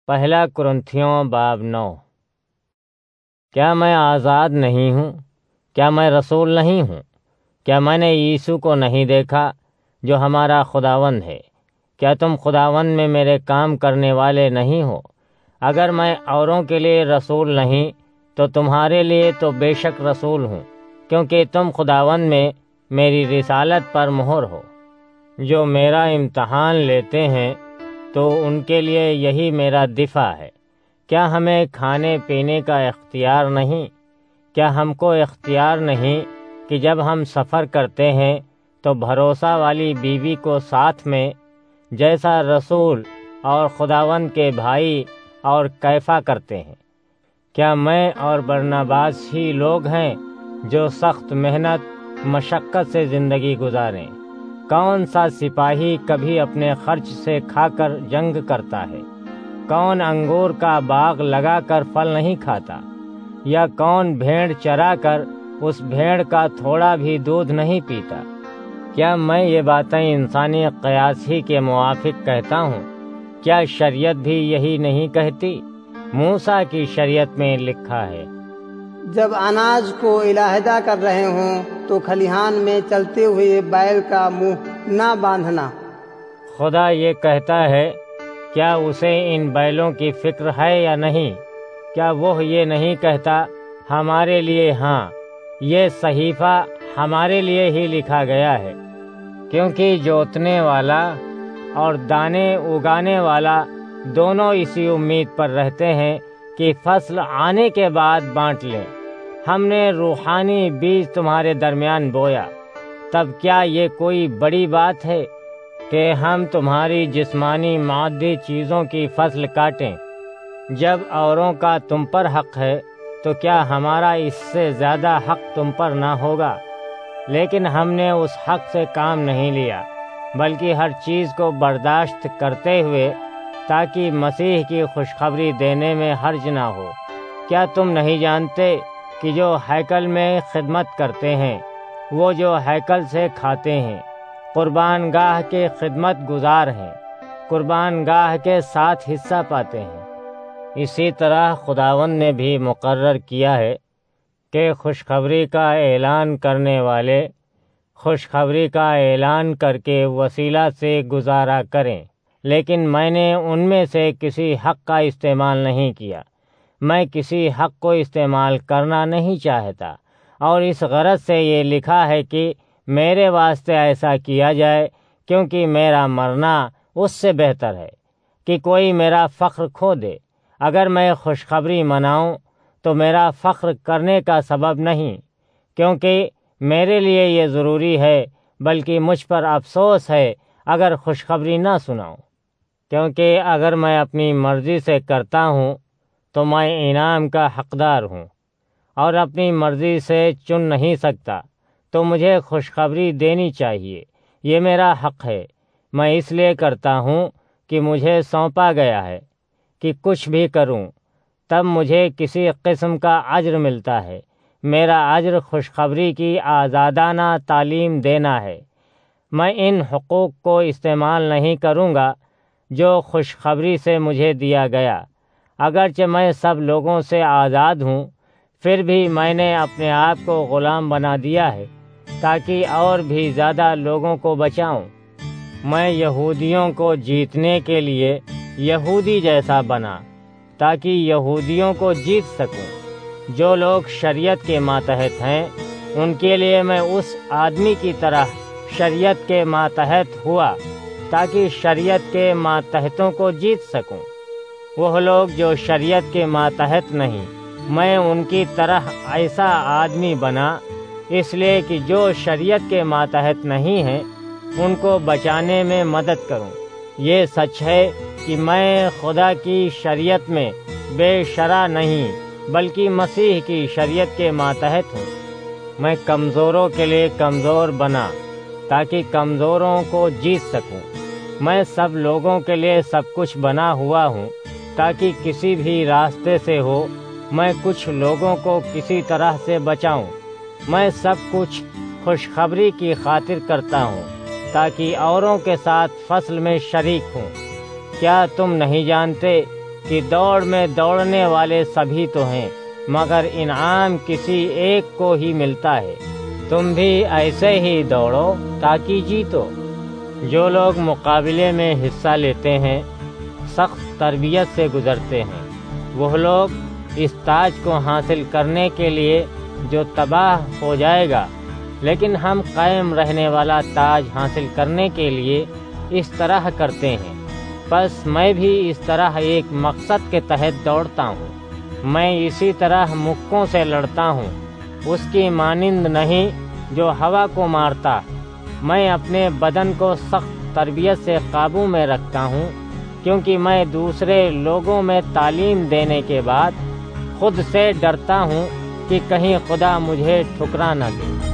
پہلا کرنتھیوں باب 9۔ کیا میں آزاد نہیں ہوں؟ کیا میں رسول نہیں ہوں؟ کیا میں نے یسوع کو نہیں دیکھا جو ہمارا خداوند ہے؟ کیا تم خداوند میں میرے کام کرنے والے نہیں ہو؟ اگر میں اوروں کے لیے رسول نہیں تو تمہارے لیے تو بے شک رسول ہوں، کیونکہ تم خداوند میں میری رسالت پر مہر ہو۔ جو میرا امتحان لیتے ہیں تو ان کے لیے یہی میرا دفاع ہے۔ کیا ہمیں کھانے پینے کا اختیار نہیں؟ کیا ہم کو اختیار نہیں کہ جب ہم سفر کرتے ہیں تو بھروسہ والی بیوی کو ساتھ میں، جیسا رسول اور خداوند کے بھائی اور کیفا کرتے ہیں؟ کیا میں اور برناباس ہی لوگ ہیں جو سخت محنت مشقت سے زندگی گزاریں؟ کون سا سپاہی کبھی اپنے خرچ سے کھا کر جنگ کرتا ہے؟ کون انگور کا باغ لگا کر پھل نہیں کھاتا؟ یا کون بھیڑ چرا کر اس بھیڑ کا تھوڑا بھی دودھ نہیں پیتا؟ کیا میں یہ باتیں انسانی قیاس ہی کے موافق کہتا ہوں؟ کیا شریعت بھی یہی نہیں کہتی؟ موسیٰ کی شریعت میں لکھا ہے، جب اناج کو علیحدہ کر رہے ہوں تو کھلیہان میں چلتے ہوئے بیل کا منہ نہ باندھنا۔ خدا یہ کہتا ہے، کیا اسے ان بیلوں کی فکر ہے یا نہیں؟ کیا وہ یہ نہیں کہتا، ہمارے لیے ہاں، یہ صحیفہ ہمارے لیے ہی لکھا گیا ہے؟ کیونکہ جوتنے والا اور دانے اگانے والا دونوں اسی امید پر رہتے ہیں کہ فصل آنے کے بعد بانٹ لیں۔ ہم نے روحانی بیج تمہارے درمیان بویا، تب کیا یہ کوئی بڑی بات ہے کہ ہم تمہاری جسمانی مادی چیزوں کی فصل کاٹیں؟ جب اوروں کا تم پر حق ہے تو کیا ہمارا اس سے زیادہ حق تم پر نہ ہوگا؟ لیکن ہم نے اس حق سے کام نہیں لیا، بلکہ ہر چیز کو برداشت کرتے ہوئے تاکہ مسیح کی خوشخبری دینے میں حرج نہ ہو۔ کیا تم نہیں جانتے کہ جو ہیکل میں خدمت کرتے ہیں وہ جو ہیکل سے کھاتے ہیں قربان گاہ کے خدمت گزار ہیں، قربان گاہ کے ساتھ حصہ پاتے ہیں؟ اسی طرح خداوند نے بھی مقرر کیا ہے کہ خوشخبری کا اعلان کرنے والے خوشخبری کا اعلان کر کے وسیلہ سے گزارا کریں، لیکن میں نے ان میں سے کسی حق کا استعمال نہیں کیا۔ میں کسی حق کو استعمال کرنا نہیں چاہتا، اور اس غرض سے یہ لکھا ہے کہ میرے واسطے ایسا کیا جائے، کیونکہ میرا مرنا اس سے بہتر ہے کہ کوئی میرا فخر کھو دے۔ اگر میں خوشخبری مناؤں تو میرا فخر کرنے کا سبب نہیں، کیونکہ میرے لیے یہ ضروری ہے، بلکہ مجھ پر افسوس ہے اگر خوشخبری نہ سناؤں۔ کیونکہ اگر میں اپنی مرضی سے کرتا ہوں تو میں انعام کا حقدار ہوں، اور اپنی مرضی سے چن نہیں سکتا، تو مجھے خوشخبری دینی چاہیے۔ یہ میرا حق ہے۔ میں اس لیے کرتا ہوں کہ مجھے سونپا گیا ہے کہ کچھ بھی کروں، تب مجھے کسی قسم کا اجر ملتا ہے۔ میرا اجر خوشخبری کی آزادانہ تعلیم دینا ہے۔ میں ان حقوق کو استعمال نہیں کروں گا جو خوشخبری سے مجھے دیا گیا۔ اگرچہ میں سب لوگوں سے آزاد ہوں، پھر بھی میں نے اپنے آپ کو غلام بنا دیا ہے تاکہ اور بھی زیادہ لوگوں کو بچاؤں۔ میں یہودیوں کو جیتنے کے لیے یہودی جیسا بنا تاکہ یہودیوں کو جیت سکوں۔ جو لوگ شریعت کے ماتحت ہیں ان کے لیے میں اس آدمی کی طرح شریعت کے ماتحت ہوا تاکہ شریعت کے ماتحتوں کو جیت سکوں۔ وہ لوگ جو شریعت کے ماتحت نہیں، میں ان کی طرح ایسا آدمی بنا، اس لیے کہ جو شریعت کے ماتحت نہیں ہیں ان کو بچانے میں مدد کروں۔ یہ سچ ہے کہ میں خدا کی شریعت میں بے شرع نہیں، بلکہ مسیح کی شریعت کے ماتحت ہوں۔ میں کمزوروں کے لیے کمزور بنا تاکہ کمزوروں کو جیت سکوں۔ میں سب لوگوں کے لیے سب کچھ بنا ہوا ہوں تاکہ کسی بھی راستے سے ہو میں کچھ لوگوں کو کسی طرح سے بچاؤں۔ میں سب کچھ خوشخبری کی خاطر کرتا ہوں تاکہ اوروں کے ساتھ فصل میں شریک ہوں۔ کیا تم نہیں جانتے کہ دوڑ میں دوڑنے والے سبھی تو ہیں، مگر انعام کسی ایک کو ہی ملتا ہے۔ تم بھی ایسے ہی دوڑو تاکہ جیتو۔ جو لوگ مقابلے میں حصہ لیتے ہیں سخت تربیت سے گزرتے ہیں۔ وہ لوگ اس تاج کو حاصل کرنے کے لیے جو تباہ ہو جائے گا، لیکن ہم قائم رہنے والا تاج حاصل کرنے کے لیے اس طرح کرتے ہیں۔ بس میں بھی اس طرح ایک مقصد کے تحت دوڑتا ہوں۔ میں اسی طرح مکوں سے لڑتا ہوں، اس کی مانند نہیں جو ہوا کو مارتا۔ میں اپنے بدن کو سخت تربیت سے قابو میں رکھتا ہوں، کیونکہ میں دوسرے لوگوں میں تعلیم دینے کے بعد خود سے ڈرتا ہوں کہ کہیں خدا مجھے ٹھکرا نہ دے۔